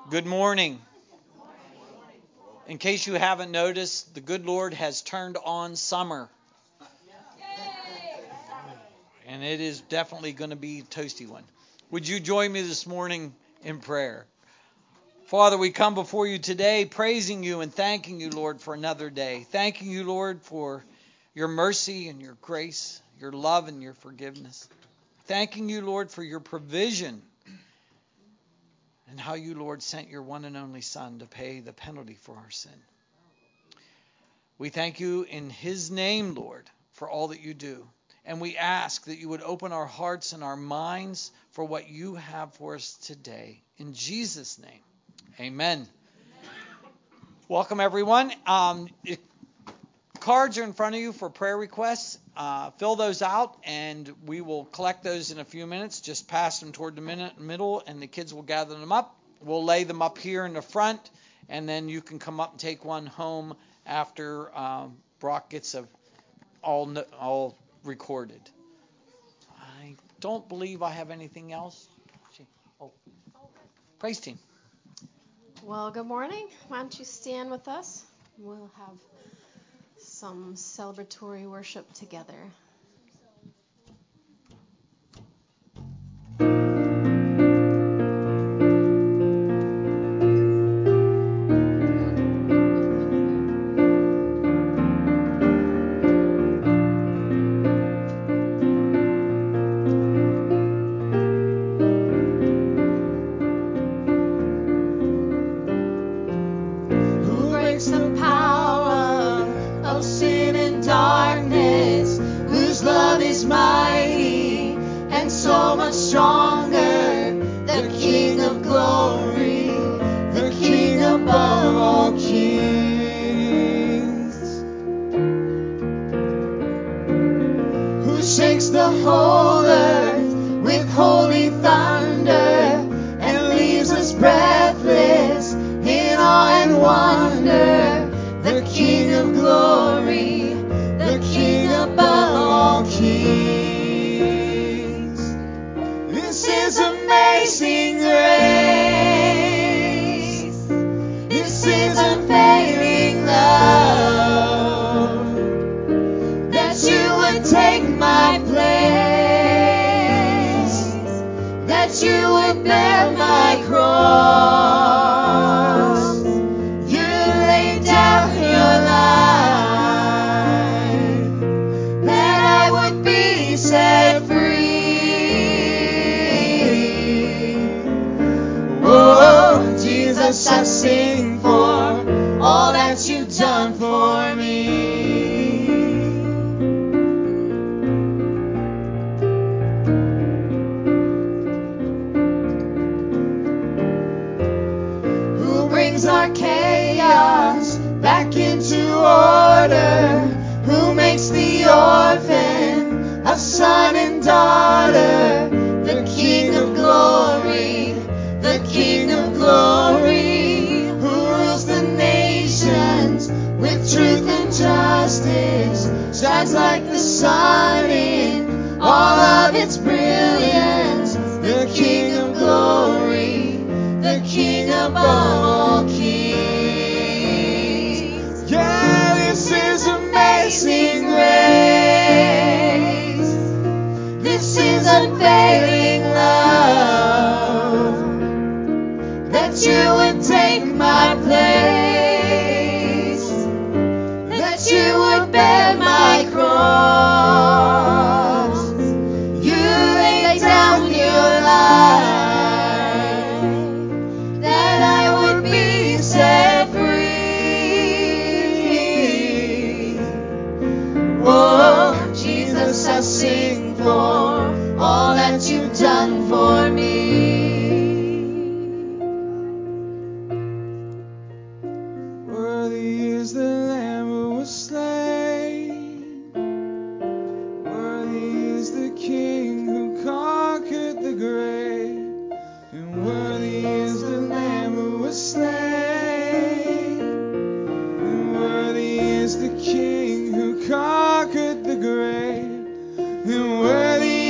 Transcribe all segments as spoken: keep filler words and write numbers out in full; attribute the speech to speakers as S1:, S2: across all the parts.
S1: Good morning. In case you haven't noticed, the good Lord has turned on summer. And it is definitely going to be a toasty one. Would you join me this morning in prayer? Father, we come before you today praising you and thanking you, Lord, for another day. Thanking you, Lord, for your mercy and your grace, your love and your forgiveness. Thanking you, Lord, for your provision and how you, Lord, sent your one and only Son to pay the penalty for our sin. We thank you in his name, Lord, for all that you do. And we ask that you would open our hearts and our minds for what you have for us today. In Jesus' name, amen. Welcome, everyone. Um, it, cards are in front of you for prayer requests. Uh, fill those out, and we will collect those in a few minutes. Just pass them toward the minute, middle, and the kids will gather them up. We'll lay them up here in the front, and then you can come up and take one home after um, Brock gets a, all all recorded. I don't believe I have anything else. Oh, praise team.
S2: Well, good morning. Why don't you stand with us? We'll have some celebratory worship together.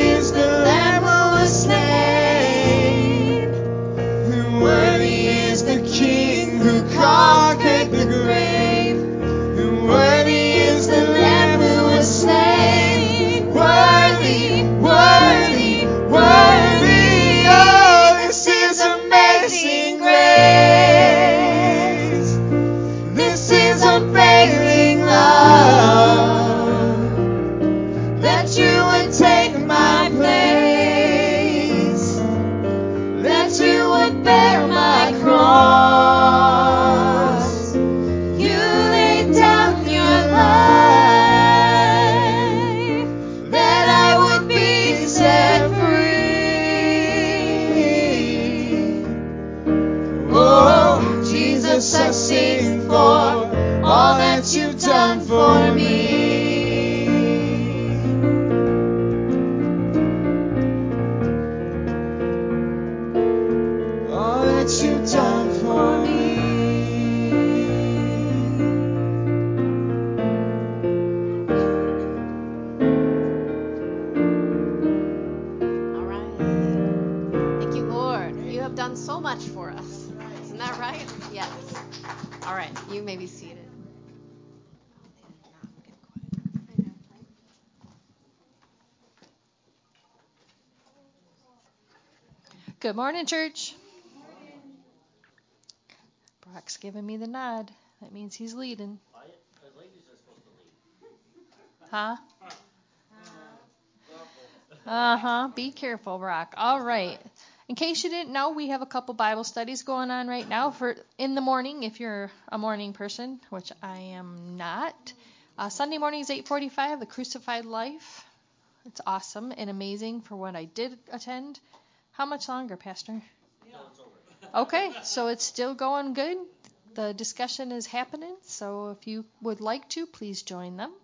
S3: Worthy is the
S2: may be seated. Good morning, church. Brock's giving me the nod. That means he's leading. Huh? Uh-huh. Be careful, Brock. All right. In case you didn't know, we have a couple Bible studies going on right now for in the morning, if you're a morning person, which I am not. Uh, Sunday morning is eight forty-five, The Crucified Life. It's awesome and amazing for what I did attend. How much longer, Pastor? Okay, so it's still going good. The discussion is happening, so if you would like to, please join them.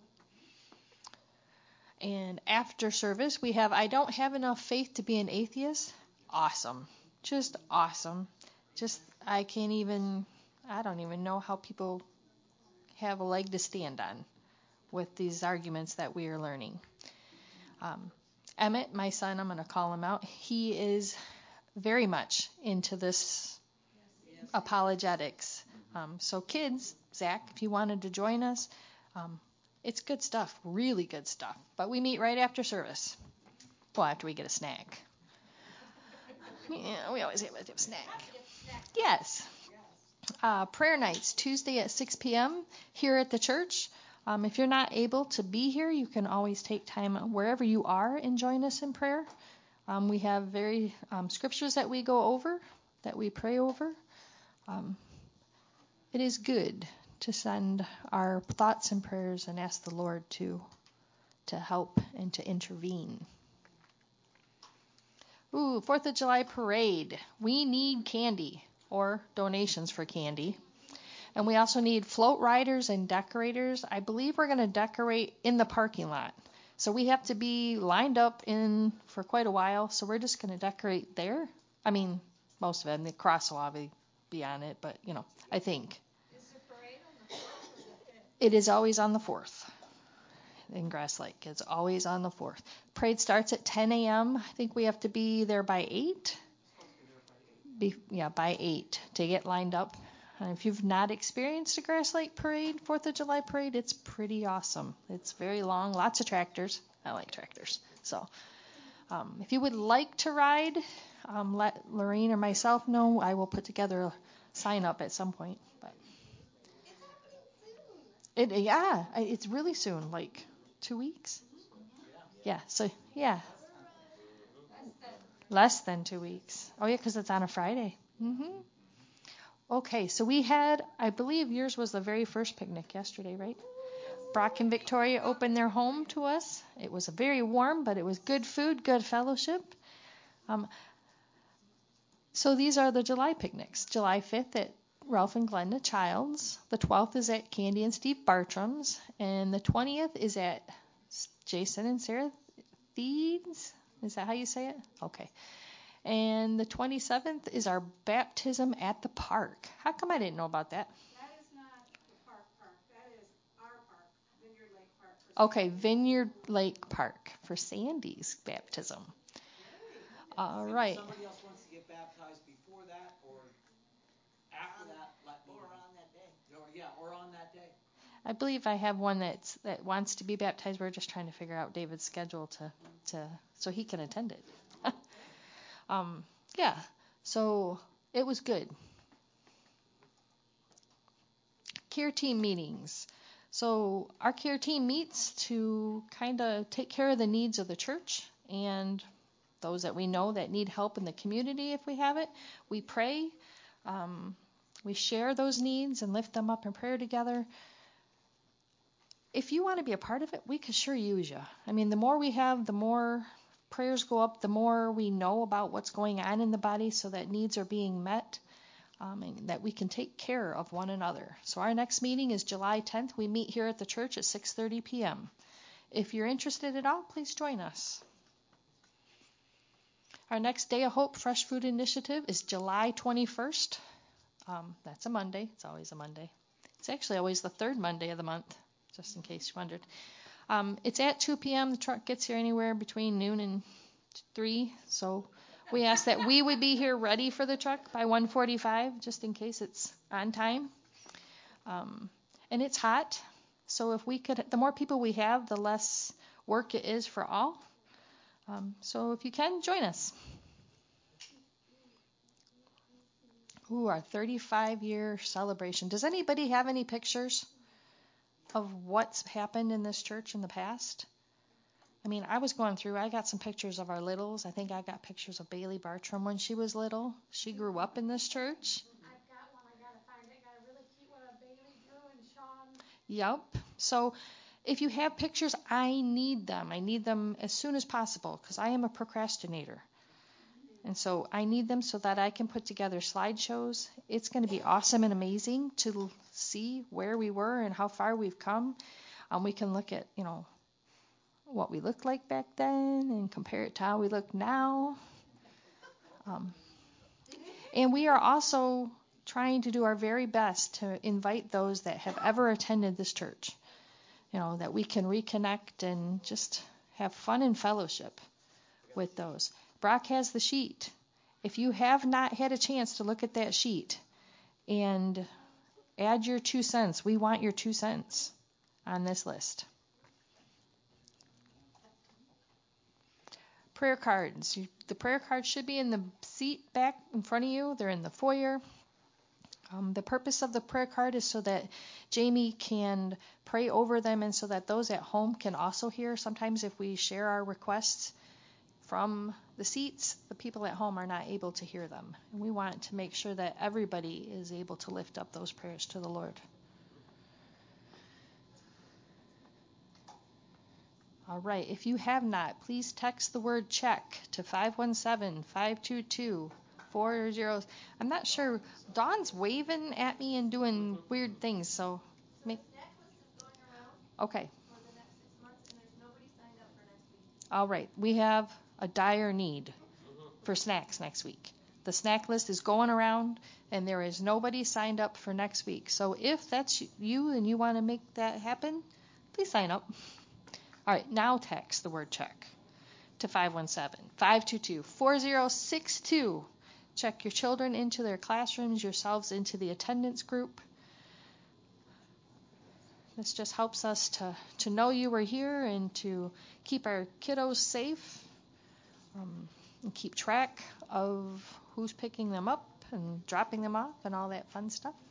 S2: And after service, we have I Don't Have Enough Faith to Be an Atheist. Awesome. Just awesome. Just, I can't even, I don't even know how people have a leg to stand on with these arguments that we are learning. Um, Emmett, my son, I'm going to call him out. He is very much into this apologetics. Um, so kids, Zach, if you wanted to join us, um, it's good stuff, really good stuff. But we meet right after service. Well, after we get a snack. Yeah, we always have a snack. Yes. Uh, prayer nights, Tuesday at six p.m. here at the church. Um, if you're not able to be here, you can always take time wherever you are and join us in prayer. Um, we have very um, scriptures that we go over, that we pray over. Um, it is good to send our thoughts and prayers and ask the Lord to to help and to intervene. Ooh, fourth of July parade. We need candy or donations for candy. And we also need float riders and decorators. I believe we're going to decorate in the parking lot. So we have to be lined up in for quite a while. So we're just going to decorate there. I mean, most of it. And the cross will obviously be on it. But, you know, I think.
S3: Is the parade on the fourth or the fifth?
S2: It is always on the fourth in Grass Lake. It's always on the fourth. Parade starts at ten a.m. I think we have to be there by eight. Be, yeah, by eight to get lined up. And if you've not experienced a Grass Lake parade, fourth of July parade, it's pretty awesome. It's very long, lots of tractors. I like tractors. So um, if you would like to ride, um, let Lorraine or myself know. I will put together a sign up at some point. But it, yeah, it's really soon, like two weeks. Yeah, so yeah. Less than two weeks. Oh, yeah, because it's on a Friday. Mm-hmm. Okay, so we had, I believe yours was the very first picnic yesterday, right? Brock and Victoria opened their home to us. It was very warm, but it was good food, good fellowship. Um, so these are the July picnics. July fifth at Ralph and Glenda Childs. The twelfth is at Candy and Steve Bartram's. And the twentieth is at Jason and Sarah Thiedes. Is that how you say it? Okay. And the twenty-seventh is our baptism at the park. How come I didn't know about that?
S3: That is not the park park. That is our park, Vineyard Lake Park. For
S2: Okay, Vineyard Lake Park for Sandy's baptism. All
S1: And
S2: right.
S1: If somebody else wants to get baptized before that or after that, let me know. Or on that day. Or, yeah, or on that day.
S2: I believe I have one that's that wants to be baptized. We're just trying to figure out David's schedule to to so he can attend it. um, yeah. So it was good. Care team meetings. So our care team meets to kind of take care of the needs of the church and those that we know that need help in the community if we have it. We pray. Um, we share those needs and lift them up in prayer together. If you want to be a part of it, we could sure use you. I mean, the more we have, the more prayers go up, the more we know about what's going on in the body so that needs are being met. Um, and that we can take care of one another. So our next meeting is July tenth. We meet here at the church at six thirty p.m. If you're interested at all, please join us. Our next Day of Hope Fresh Food Initiative is July twenty-first. Um, that's a Monday. It's always a Monday. It's actually always the third Monday of the month, just in case you wondered. Um, it's at two p.m. The truck gets here anywhere between noon and three, so we ask that we would be here ready for the truck by one forty-five, just in case it's on time. Um, and it's hot. So if we could, the more people we have, the less work it is for all. Um, so if you can, join us. Ooh, our thirty-five year celebration. Does anybody have any pictures of what's happened in this church in the past? I mean, I was going through, I got some pictures of our littles. I think I got pictures of Bailey Bartram when she was little. She grew up in this church.
S4: I've got one. I got to find it. Got a really cute one of Bailey, Drew, and Sean.
S2: Yep. So if you have pictures, I need them. I need them as soon as possible because I am a procrastinator. And so I need them so that I can put together slideshows. It's going to be awesome and amazing to see where we were and how far we've come. Um, we can look at, you know, what we looked like back then and compare it to how we look now. Um, and we are also trying to do our very best to invite those that have ever attended this church, you know, that we can reconnect and just have fun and fellowship with those. Brock has the sheet. If you have not had a chance to look at that sheet and add your two cents, we want your two cents on this list. Prayer cards. You, the prayer cards should be in the seat back in front of you. They're in the foyer. Um, the purpose of the prayer card is so that Jamie can pray over them and so that those at home can also hear. Sometimes if we share our requests from the seats, the people at home are not able to hear them. And we want to make sure that everybody is able to lift up those prayers to the Lord. All right. If you have not, please text the word check to five one seven, five two two, four zero. I'm not sure. Dawn's waving at me and doing weird things, so make. Okay. All right. We have a dire need for snacks next week. The snack list is going around, and there is nobody signed up for next week. So if that's you and you want to make that happen, please sign up. All right, now text the word check to five one seven, five two two, four zero six two. Check your children into their classrooms, yourselves into the attendance group. This just helps us to, to know you are here and to keep our kiddos safe um, and keep track of who's picking them up and dropping them off and all that fun stuff.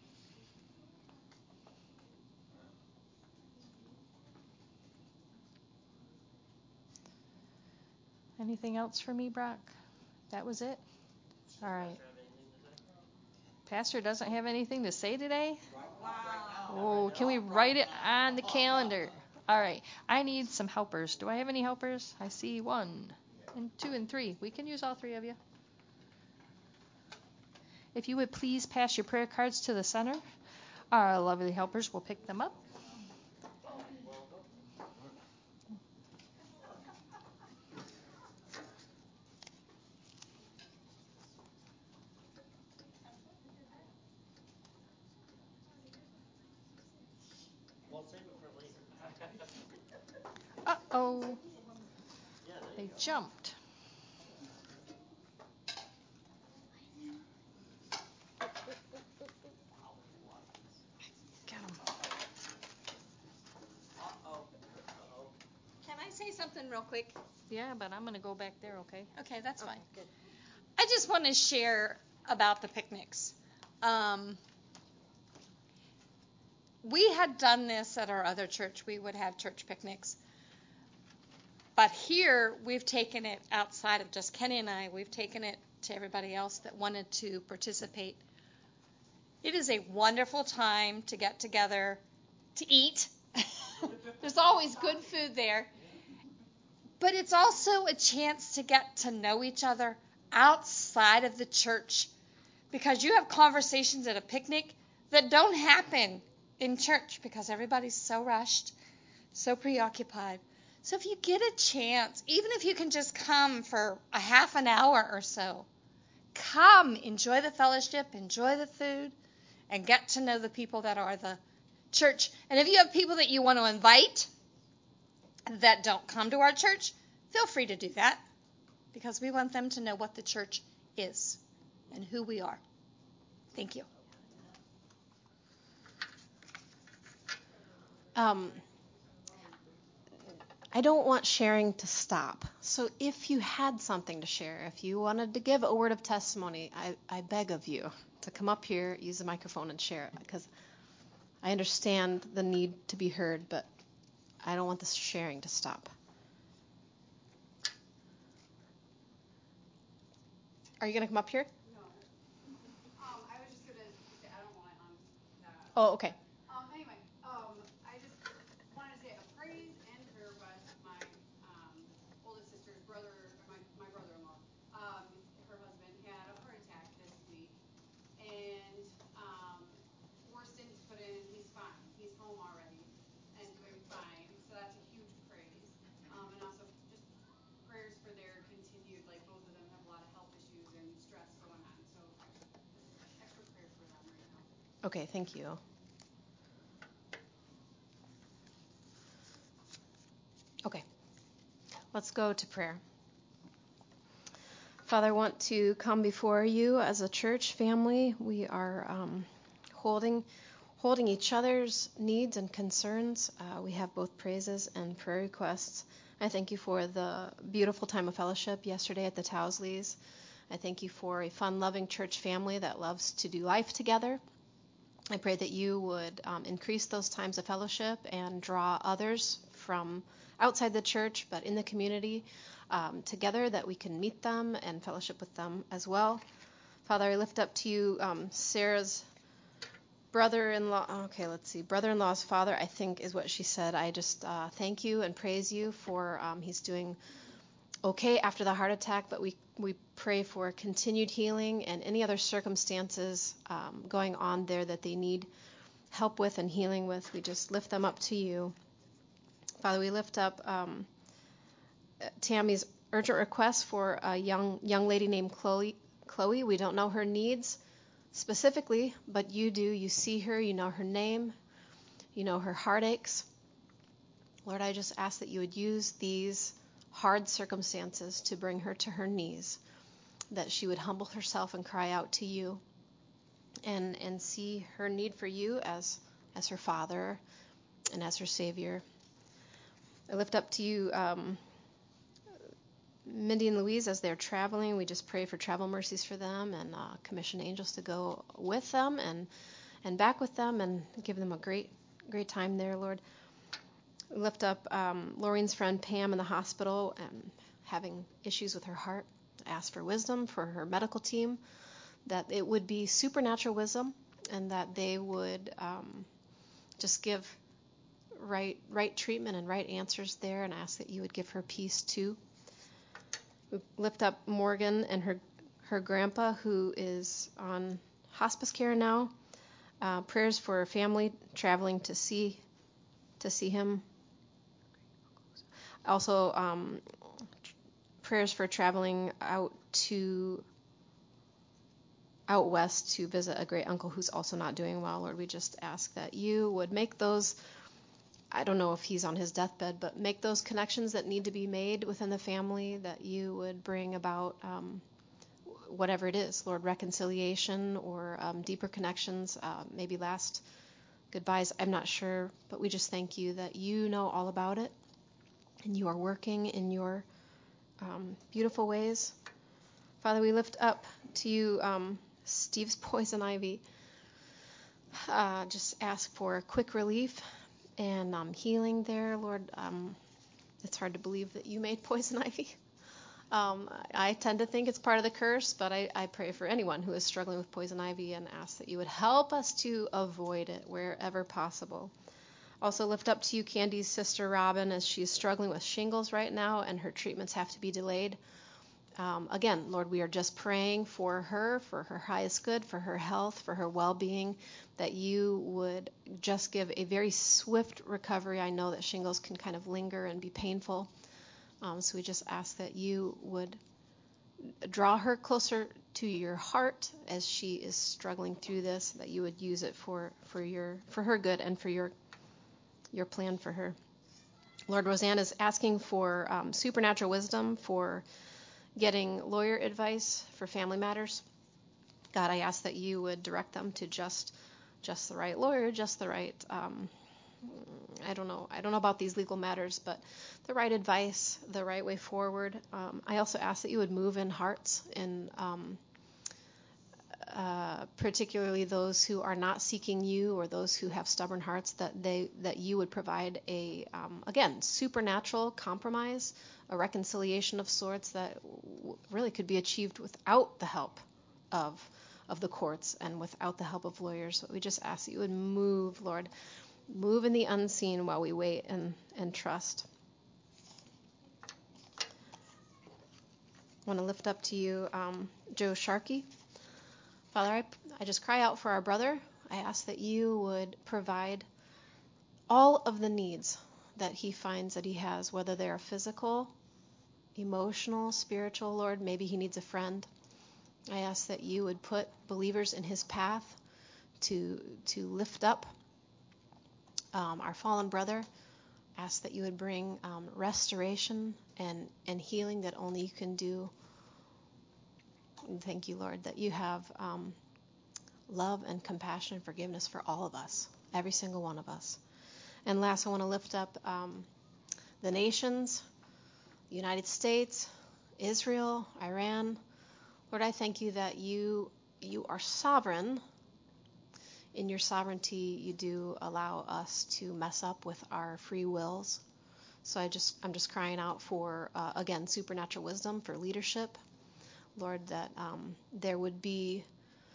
S2: Anything else for me, Brock? That was it? All right. Pastor doesn't have anything to say today?
S3: Wow.
S2: Oh, can we write it on the calendar? All right. I need some helpers. Do I have any helpers? I see one and two and three. We can use all three of you. If you would please pass your prayer cards to the center, our lovely helpers will pick them up. Uh-oh. They jumped. Get them.
S4: Can I say something real quick?
S2: Yeah, but I'm going to go back there, okay?
S4: Okay, that's fine.
S2: Good.
S4: I just want to share about the picnics. Um, we had done this at our other church. We would have church picnics. But here, we've taken it outside of just Kenny and I. We've taken it to everybody else that wanted to participate. It is a wonderful time to get together, to eat. There's always good food there. But it's also a chance to get to know each other outside of the church. Because you have conversations at a picnic that don't happen in church because everybody's so rushed, so preoccupied. So if you get a chance, even if you can just come for a half an hour or so, come, enjoy the fellowship, enjoy the food, and get to know the people that are the church. And if you have people that you want to invite that don't come to our church, feel free to do that because we want them to know what the church is and who we are. Thank you.
S5: Um, I don't want sharing to stop. So if you had something to share, if you wanted to give a word of testimony, I, I beg of you to come up here, use the microphone, and share it, because I understand the need to be heard, but I don't want this sharing to stop. Are you going to come up here?
S6: No. Um, I was just going to say, I don't want it on that.
S5: Oh, okay.
S6: Um, anyway, um, I just wanted to say a praise and prayer request. My um, oldest sister's brother, or my, my brother-in-law, um, her husband had a heart attack this week, and um, we're stents put in, and he's fine. He's home already and doing fine. So that's a huge praise. Um, and also just prayers for their continued, like both of them have a lot of health issues and stress going on. So extra prayer for them right now.
S5: Okay, thank you. Okay, let's go to prayer. Father, I want to come before you as a church family. We are um, holding holding each other's needs and concerns. Uh, we have both praises and prayer requests. I thank you for the beautiful time of fellowship yesterday at the Towsleys. I thank you for a fun, loving church family that loves to do life together. I pray that you would um, increase those times of fellowship and draw others from outside the church, but in the community um, together, that we can meet them and fellowship with them as well. Father, I lift up to you um, Sarah's brother-in-law. Okay, let's see. Brother-in-law's father, I think, is what she said. I just uh, thank you and praise you for um, he's doing okay after the heart attack, but we, we pray for continued healing and any other circumstances um, going on there that they need help with and healing with. We just lift them up to you. Father, we lift up um, Tammy's urgent request for a young young lady named Chloe. Chloe, we don't know her needs specifically, but you do. You see her, you know her name, you know her heartaches. Lord, I just ask that you would use these hard circumstances to bring her to her knees, that she would humble herself and cry out to you and and see her need for you as as her father and as her Savior. I lift up to you um, Mindy and Louise as they're traveling. We just pray for travel mercies for them and uh, commission angels to go with them and and back with them and give them a great great time there, Lord. We lift up um, Laureen's friend Pam in the hospital and having issues with her heart. I ask for wisdom for her medical team, that it would be supernatural wisdom and that they would um, just give right right treatment and right answers there, and ask that you would give her peace too. We lift up Morgan and her her grandpa, who is on hospice care now. Uh, prayers for family traveling to see to see him. Also, um, prayers for traveling out to out west to visit a great uncle who's also not doing well. Lord, we just ask that you would make those, I don't know if he's on his deathbed, but make those connections that need to be made within the family, that you would bring about um, whatever it is, Lord, reconciliation or um, deeper connections, uh, maybe last goodbyes. I'm not sure, but we just thank you that you know all about it and you are working in your um, beautiful ways. Father, we lift up to you um, Steve's poison ivy. Uh, just ask for quick relief and um, healing there, Lord. Um, it's hard to believe that you made poison ivy. Um, I tend to think it's part of the curse, but I, I pray for anyone who is struggling with poison ivy and ask that you would help us to avoid it wherever possible. Also lift up to you Candy's sister Robin, as she is struggling with shingles right now and her treatments have to be delayed. Um, again, Lord, we are just praying for her, for her highest good, for her health, for her well-being, that you would just give a very swift recovery. I know that shingles can kind of linger and be painful. Um, so we just ask that you would draw her closer to your heart as she is struggling through this, that you would use it for, for your for her good and for your your plan for her. Lord, Roseanne is asking for um, supernatural wisdom for getting lawyer advice for family matters. God, I ask that you would direct them to just just the right lawyer, just the right um, I don't know. I don't know about these legal matters, but the right advice, the right way forward. Um, I also ask that you would move in hearts, in um, uh, particularly those who are not seeking you, or those who have stubborn hearts, that they that you would provide a um, again supernatural compromise, a reconciliation of sorts that w- really could be achieved without the help of of the courts and without the help of lawyers. But we just ask that you would move, Lord. Move in the unseen while we wait and, and trust. I want to lift up to you um, Joe Sharkey. Father, I, I just cry out for our brother. I ask that you would provide all of the needs that he finds that he has, whether they are physical, emotional, spiritual, Lord. Maybe he needs a friend. I ask that you would put believers in his path to to lift up Um, our fallen brother. Ask that you would bring um, restoration and, and healing that only you can do. And thank you, Lord, that you have um, love and compassion and forgiveness for all of us, every single one of us. And last, I want to lift up um, the nations, the United States, Israel, Iran. Lord, I thank you that you you are sovereign. In your sovereignty, you do allow us to mess up with our free wills. So I just, I'm just crying out for, uh, again, supernatural wisdom for leadership. Lord, that um, there would be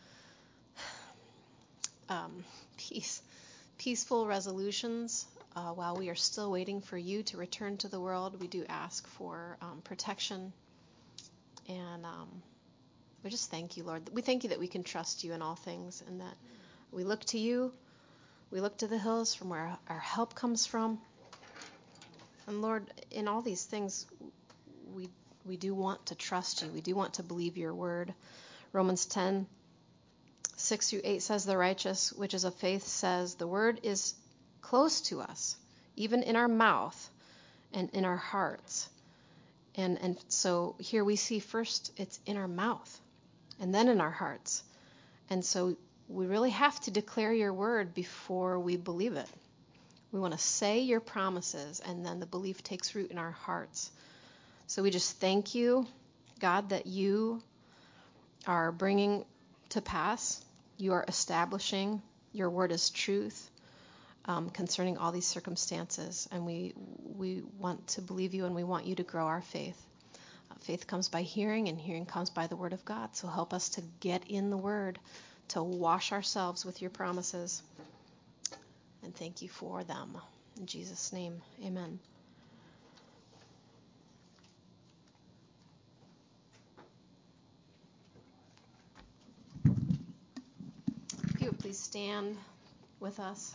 S5: um, peace, peaceful resolutions uh, while we are still waiting for you to return to the world. We do ask for um, protection. And um, we just thank you, Lord. We thank you that we can trust you in all things, and that we look to you. We look to the hills from where our help comes from. And Lord, in all these things, we we do want to trust you. We do want to believe your word. Romans ten, six through eight says, the righteous, which is of faith, says, the word is close to us, even in our mouth and in our hearts. And and so here we see first it's in our mouth and then in our hearts. And so we really have to declare your word before we believe it. We want to say your promises, and then the belief takes root in our hearts. So we just thank you, God, that you are bringing to pass, you are establishing, your word is truth um, concerning all these circumstances. And we we want to believe you, and we want you to grow our faith. Uh, faith comes by hearing, and hearing comes by the word of God. So help us to get in the word, to wash ourselves with your promises. And thank you for them. In Jesus' name, amen. If you would please stand with us.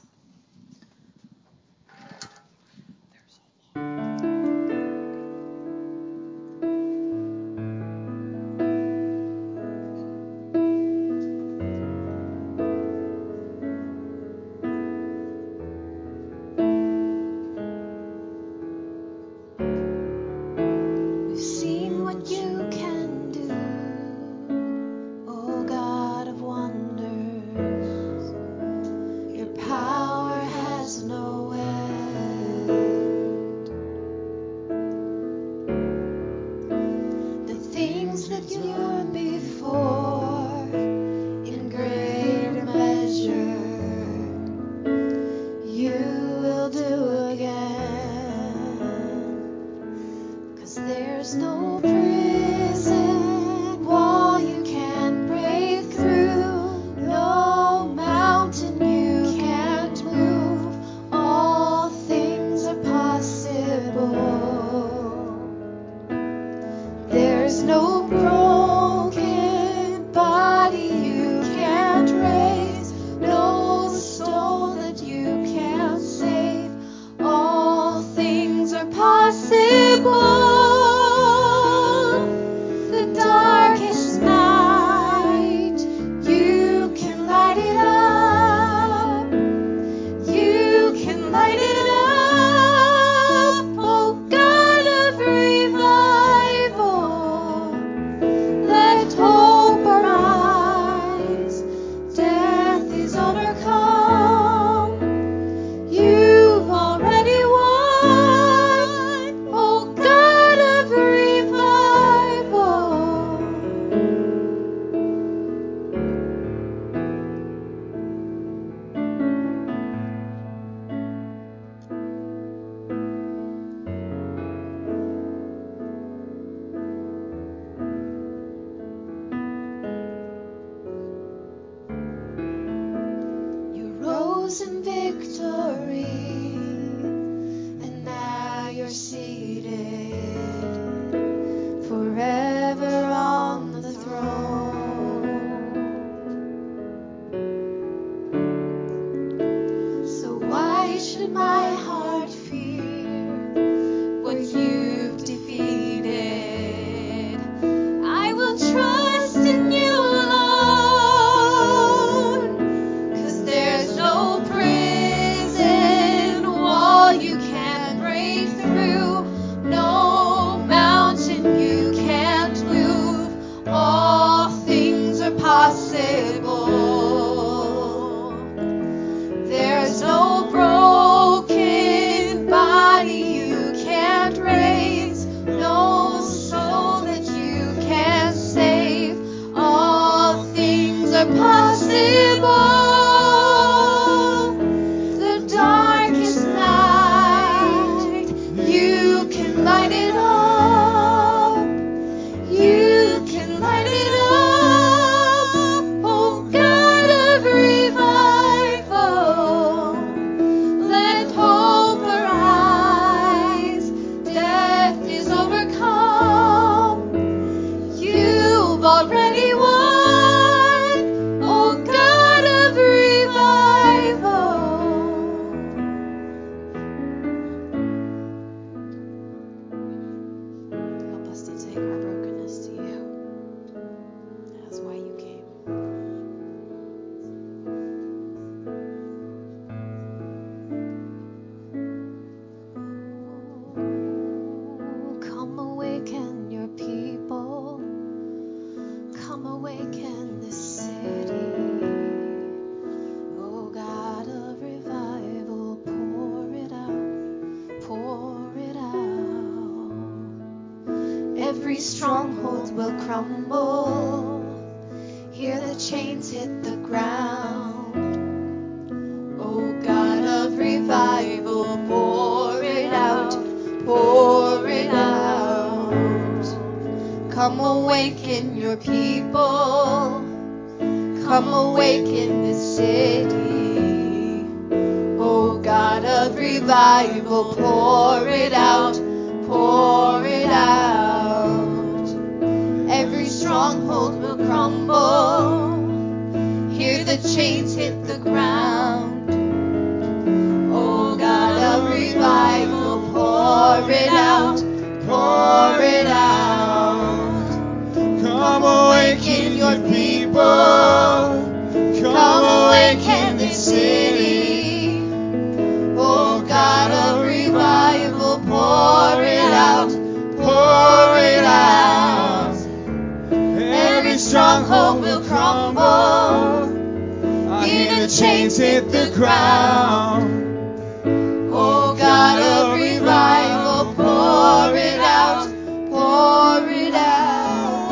S7: every stronghold will crumble. Hear the chains hit the ground. Oh God of revival, pour it out, pour it out. Come awaken your people. Come awaken this city. Oh God of revival, pour it out, pour it out. Every stronghold will crumble. Hear the chains hit the ground. Oh God of revival, pour it out, pour it out. Come awaken your people. Come awaken this city. Oh God of revival, pour it out, pour it out. Every stronghold will crumble. Hear the chains hit the ground. Oh God of revival, pour it out, pour it out.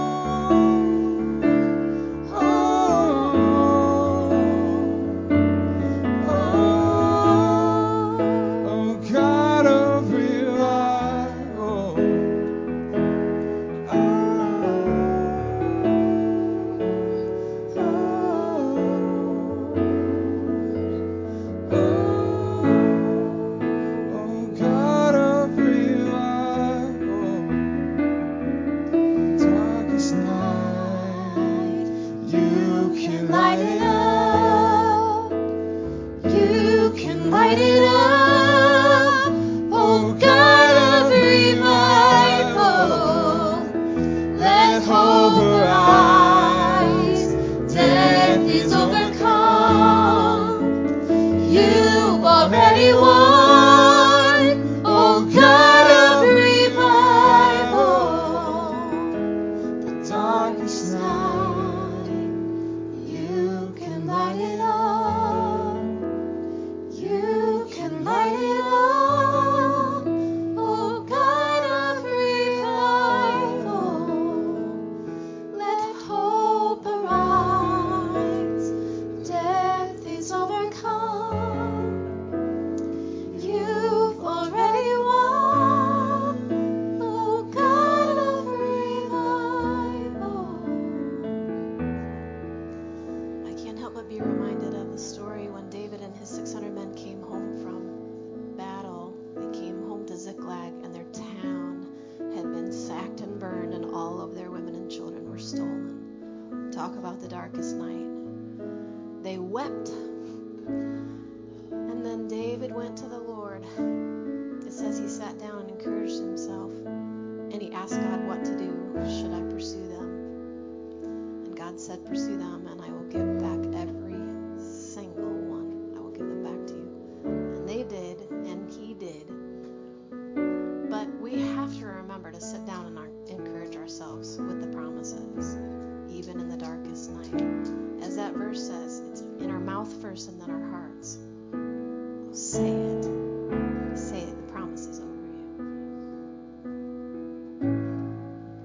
S7: Oh, oh, oh God of revival. Light it up, oh God of revival. Let hope arise. Death is overcome. You've already won, oh God of revival. The darkest night, you can light it up. You can light it up, oh God of revival. Let hope arise. Death is overcome. You've already won, oh God of revival. I can't help but be reminded of the story when David and his six hundred men came home from battle. They came home to Ziklag, and their town had been sacked and burned, and all of their women and children were stolen. Talk about the darkest night. They wept. And then David went to the Lord. It says he sat down and encouraged himself, and he asked God what to do. Should I pursue them? And God said, pursue them, and I will give back every single one. I will give them back to you. And they did, and he did. But we have to remember to sit down and encourage ourselves with the promises, even in the darkest night. As that verse says, it's in our mouth first and then our hearts. Say it. Say it. The promise is over you.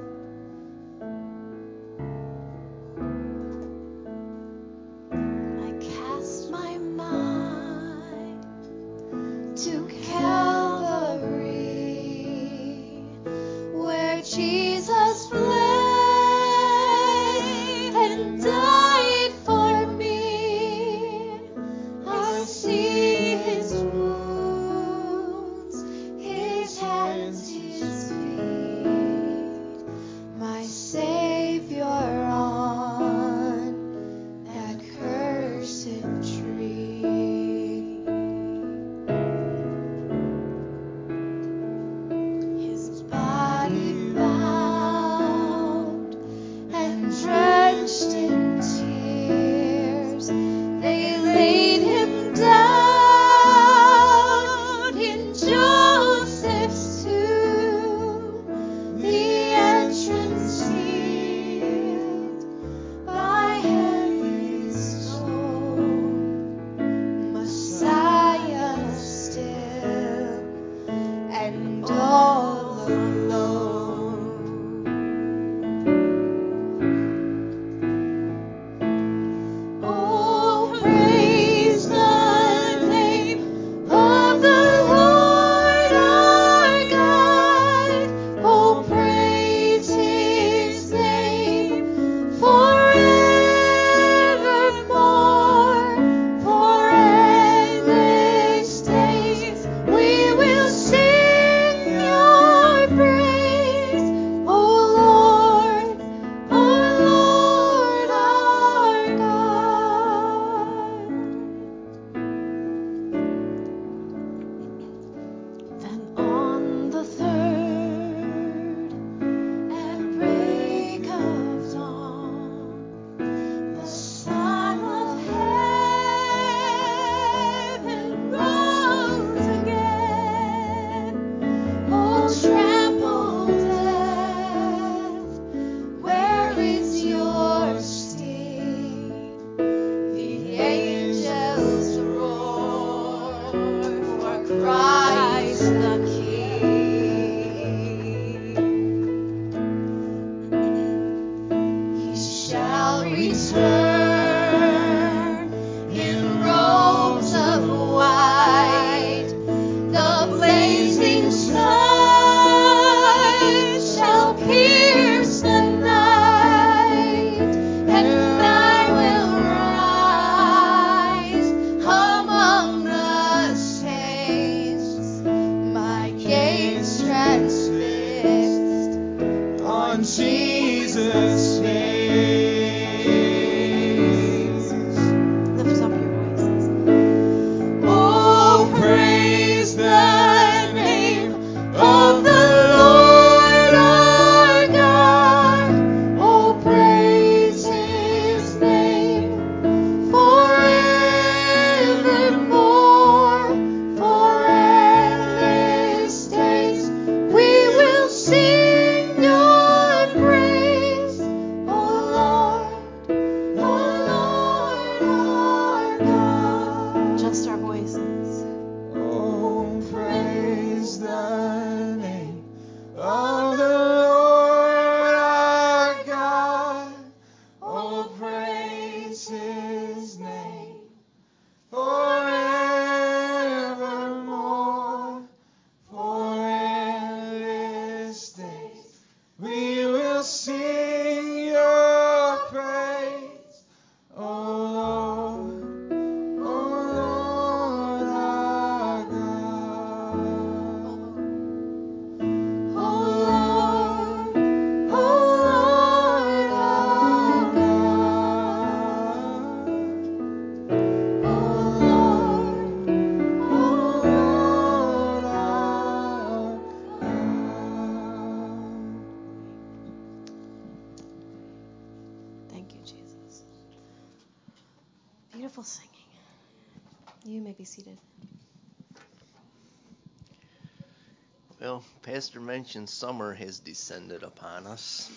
S7: beautiful singing. You may be seated.
S8: Well, Pastor mentioned summer has descended upon us.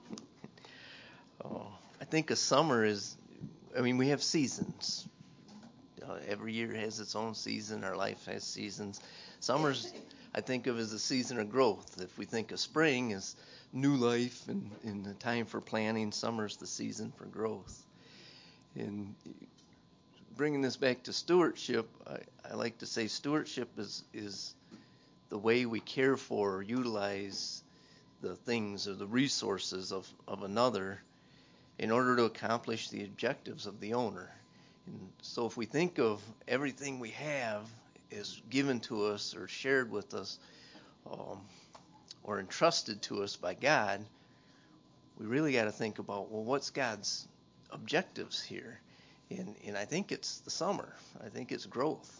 S8: oh, I think a summer is, I mean, we have seasons. Uh, every year has its own season. Our life has seasons. Summer's, I think of as a season of growth. If we think of spring as new life and, and the time for planting, summer's the season for growth. And bringing this back to stewardship, I, I like to say stewardship is is the way we care for or utilize the things or the resources of, of another in order to accomplish the objectives of the owner. And so if we think of everything we have is given to us or shared with us um, or entrusted to us by God, we really got to think about, well, what's God's objectives here? And, and I think it's the summer. I think it's growth.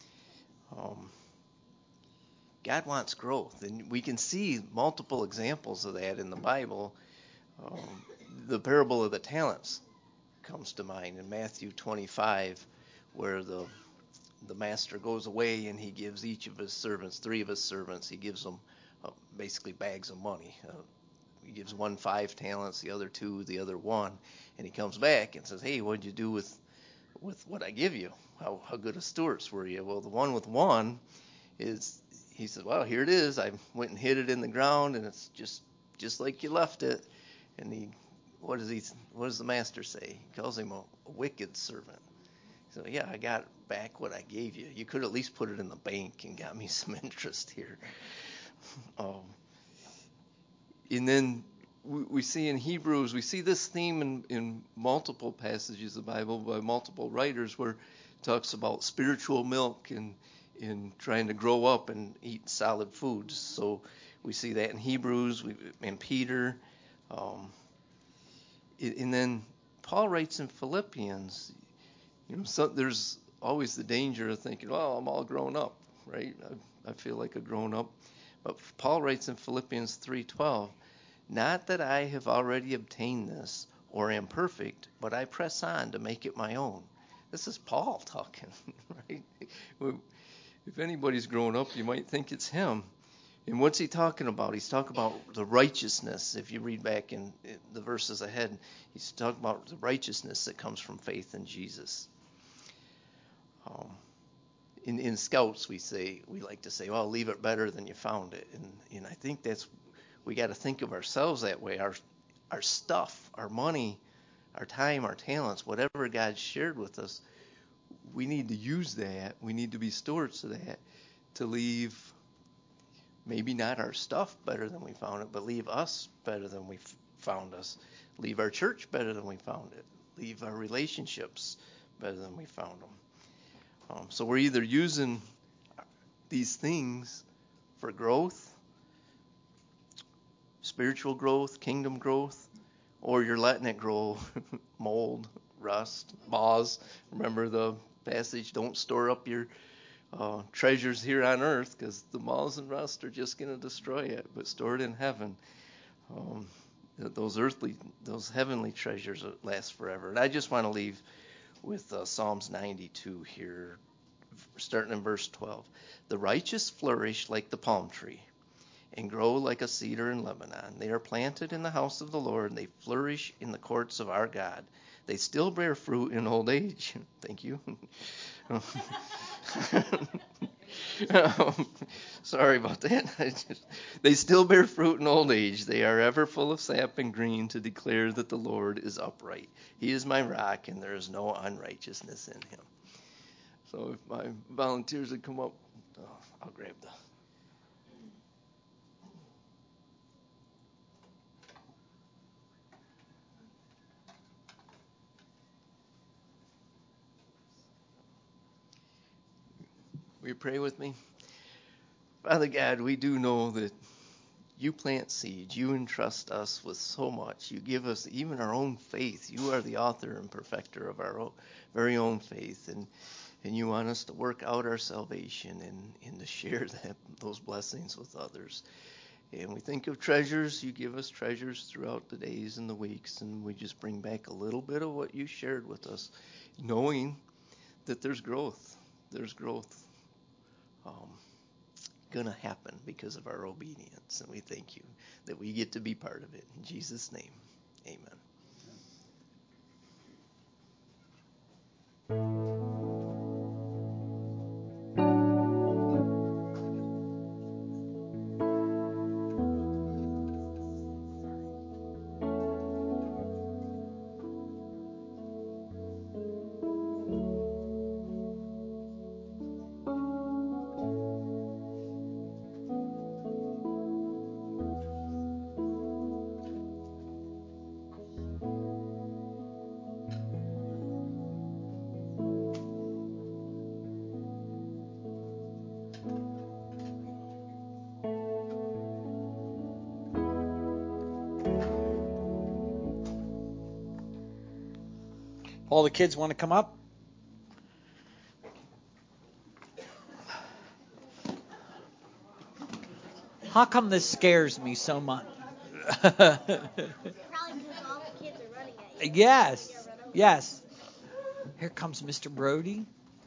S8: Um, God wants growth, and we can see multiple examples of that in the Bible. Um, the parable of the talents comes to mind in Matthew twenty-five, where the the master goes away and he gives each of his servants, three of his servants, he gives them uh, basically bags of money. Uh, he gives one five talents, the other two, the other one, and he comes back and says, "Hey, what'd you do with with what I give you? How how good a stewards were you?" Well, the one with one is, he said, "Well, here it is. I went and hid it in the ground, and it's just just like you left it." And he, what does he, what does the master say? He calls him a, a wicked servant. So yeah, I got back what I gave you. You could at least put it in the bank and got me some interest here. Um, and then we, we see in Hebrews, we see this theme in, in multiple passages of the Bible by multiple writers, where it talks about spiritual milk and in trying to grow up and eat solid foods. So we see that in Hebrews we, and Peter. Um, and then Paul writes in Philippians, you know, so there's always the danger of thinking, well, I'm all grown up, right? I, I feel like a grown up. But Paul writes in Philippians three twelve, "Not that I have already obtained this or am perfect, but I press on to make it my own." This is Paul talking, right? If anybody's grown up, you might think it's him. And what's he talking about? He's talking about the righteousness. If you read back in the verses ahead, he's talking about the righteousness that comes from faith in Jesus. Um, in, in Scouts, we say we like to say, "Well, leave it better than you found it." And, and I think that's, we got to think of ourselves that way. Our our stuff, our money, our time, our talents, whatever God shared with us, we need to use that. We need to be stewards of that to leave. Maybe not our stuff better than we found it, but leave us better than we found us. Leave our church better than we found it. Leave our relationships better than we found them. Um, so we're either using these things for growth, spiritual growth, kingdom growth, or you're letting it grow mold, rust, moths. Remember the passage, don't store up your Uh, treasures here on earth, because the moths and rust are just going to destroy it, but store it in heaven. Um, those earthly, those heavenly treasures last forever. And I just want to leave with uh, Psalms ninety-two here, starting in verse twelve. "The righteous flourish like the palm tree and grow like a cedar in Lebanon. They are planted in the house of the Lord, and they flourish in the courts of our God. They still bear fruit in old age." Thank you. um, sorry about that. Just, "they still bear fruit in old age. They are ever full of sap and green, to declare that the Lord is upright. He is my rock, and there is no unrighteousness in him." So if my volunteers would come up, oh, I'll grab the... Will you pray with me? Father God, we do know that you plant seeds. You entrust us with so much. You give us even our own faith. You are the author and perfecter of our own, very own faith. And, and you want us to work out our salvation and, and to share that, those blessings with others. And we think of treasures. You give us treasures throughout the days and the weeks. And we just bring back a little bit of what you shared with us knowing that there's growth. There's growth um, going to happen because of our obedience. And we thank you that we get to be part of it. In Jesus' name, amen.
S1: All the kids want to come up? How come this scares me so much?
S9: Probably because all the kids are running at you.
S1: Yes, yes. Here comes Mister Brody.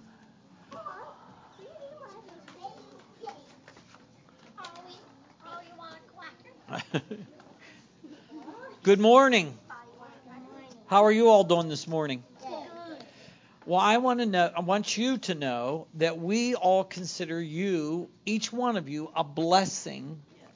S1: Good morning. How are you all doing this morning? Well, I want to know, I want you to know that we all consider you, each one of you, a blessing.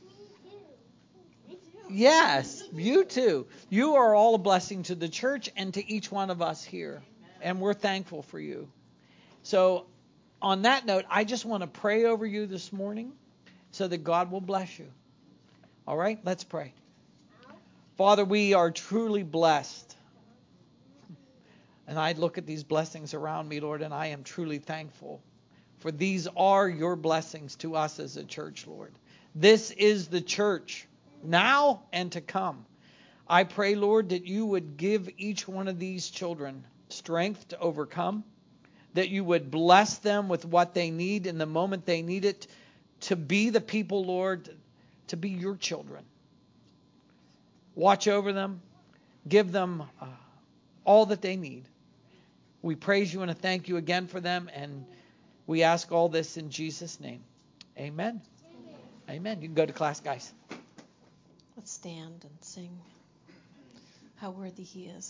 S1: Yes, you too. You are all a blessing to the church and to each one of us here. And we're thankful for you. So, on that note, I just want to pray over you this morning so that God will bless you. All right, let's pray. Father, we are truly blessed. And I look at these blessings around me, Lord, and I am truly thankful. For these are your blessings to us as a church, Lord. This is the church, now and to come. I pray, Lord, that you would give each one of these children strength to overcome, that you would bless them with what they need in the moment they need it, to be the people, Lord, to be your children. Watch over them. Give them uh, all that they need. We praise you and thank you again for them, and we ask all this in Jesus' name. Amen. Amen. Amen. You can go to class, guys.
S7: Let's stand and sing How Worthy He Is.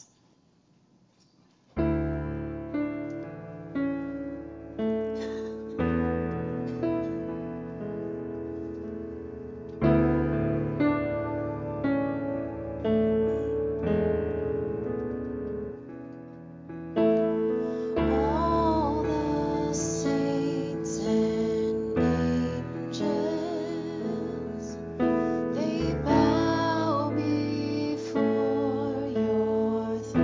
S7: They bow before your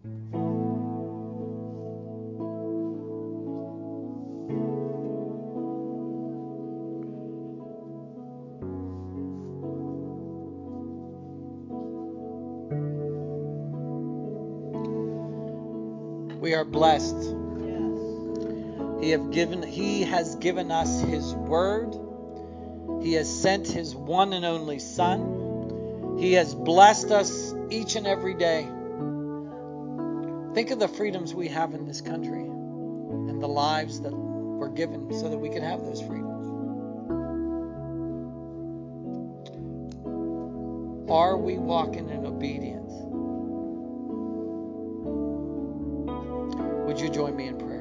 S1: We are blessed. He have given he has given us his word. He has sent his one and only Son. He has blessed us each and every day. Think of the freedoms we have in this country and the lives that were given so that we could have those freedoms. Are we walking in obedience? Would you join me in prayer?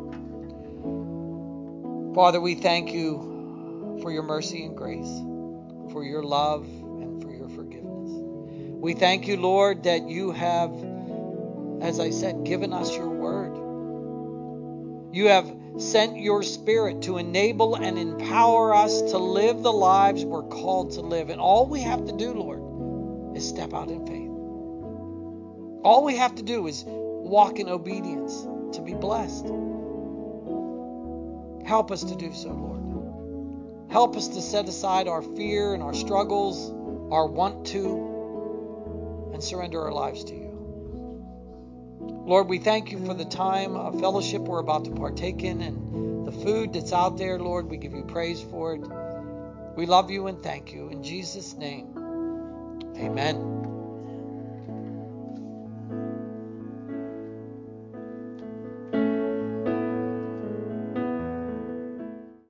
S1: Father, we thank you for your mercy and grace, for your love and for your forgiveness. We thank you, Lord, that you have, as I said, given us your word. You have sent your Spirit to enable and empower us to live the lives we're called to live. And all we have to do, Lord, is step out in faith. All we have to do is walk in obedience to be blessed. Help us to do so, Lord. Help us to set aside our fear and our struggles, our want to, and surrender our lives to you. Lord, we thank you for the time of fellowship we're about to partake in and the food that's out there, Lord. We give you praise for it. We love you and thank you. In Jesus' name, amen.